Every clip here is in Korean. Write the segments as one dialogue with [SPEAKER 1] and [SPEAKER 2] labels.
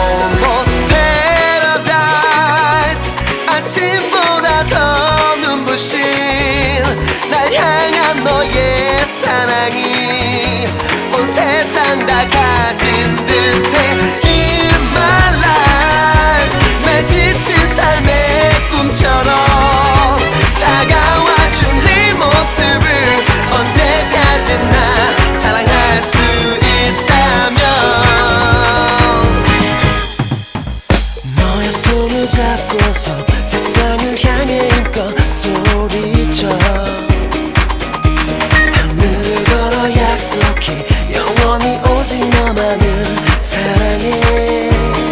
[SPEAKER 1] Almost paradise. 아침보다 더 눈부신 날 향한 너의 사랑이 온 세상 다 가진 듯해. In my life 내 지친 삶의 꿈처럼 다가와준 네 모습을 언제까지나 사랑할 수 있다면 너의 손을 잡고서 세상을 향해 힘껏 소리쳐 하늘을 걸어 약속해 영원히 오직 너만을 사랑해.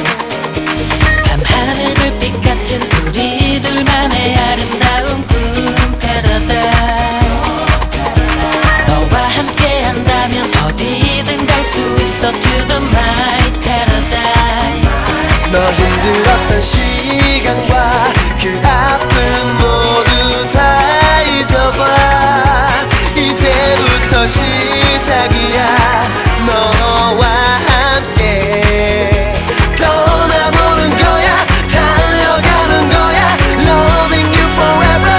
[SPEAKER 2] 밤하늘 불빛 같은 우리 둘만의 아름다운 꿈 패러다이스. 너와 함께 한다면 어디든 갈 수 있어 to the my paradise.
[SPEAKER 1] 너 힘들었던 시간과 그 아픔 모두 다 잊어봐. 이제부터 시작이야 너와 함께. 떠나보는 거야 달려가는 거야 Loving you forever.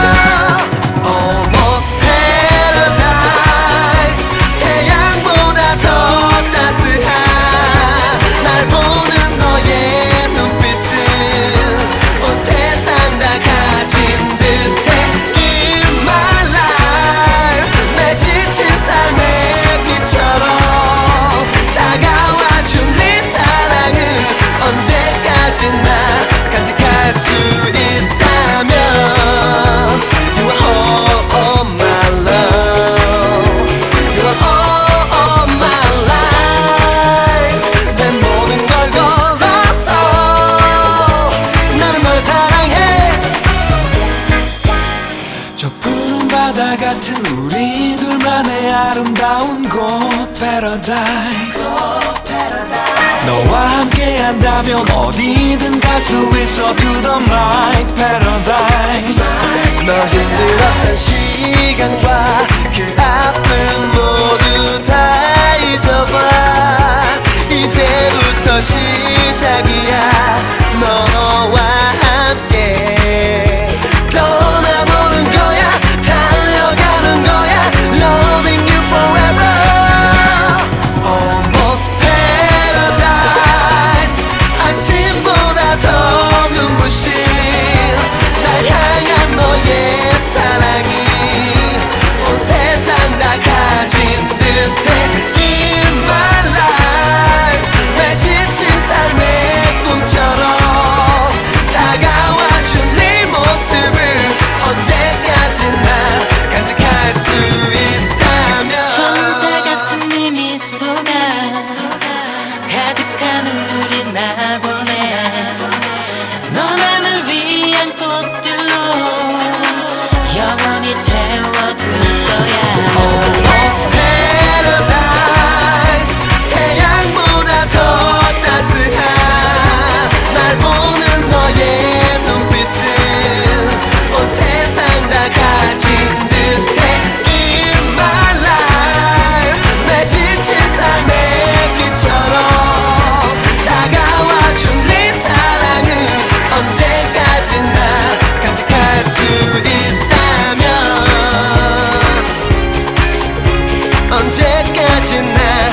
[SPEAKER 1] Almost paradise. 태양보다 더 따스한 날 보는 너의 눈빛은 온 세상 다 가진 듯해. In my life 내 지친 삶의 빛처럼 다가와준 네 사랑은 언제까지나 간직할 수 있다면 You are all of my love. You are all of my life. 내 모든 걸 걸어서 나는 널 사랑해.
[SPEAKER 3] 저 푸른 바다 같은 우리 둘만의 아름다운 곳 paradise. 너와 함께 한다면 어디든 갈 수 있어 to the my paradise.
[SPEAKER 1] 너 힘들었던 시간과 그 아픔 모두 다 잊어봐. 이제부터 시작이야 너와 함께. 떠나보는 거야 달려가는 거야 Loving you forever. Almost paradise. 아침보다 더 눈부신 날 향한 너의 사랑이 온 세상 다 가진 듯해. In my life 내 지친 삶의 꿈처럼 다가와준 네 모습을 언제까지나 간직할 수 있다면
[SPEAKER 2] 천사 같은 네 미소가 가득한 우리 낙원에 너만을 위한 꽃들로 영원히 채워둘 거야.
[SPEAKER 1] Almost paradise. 태양보다 더 따스한 날 보는 너의 눈빛은 온 세상 다 가진 듯해. In my life 내 지친 삶의 빛처럼 다가와준 네 사랑은 언제까지나 간직할 수 있다면 언제까지나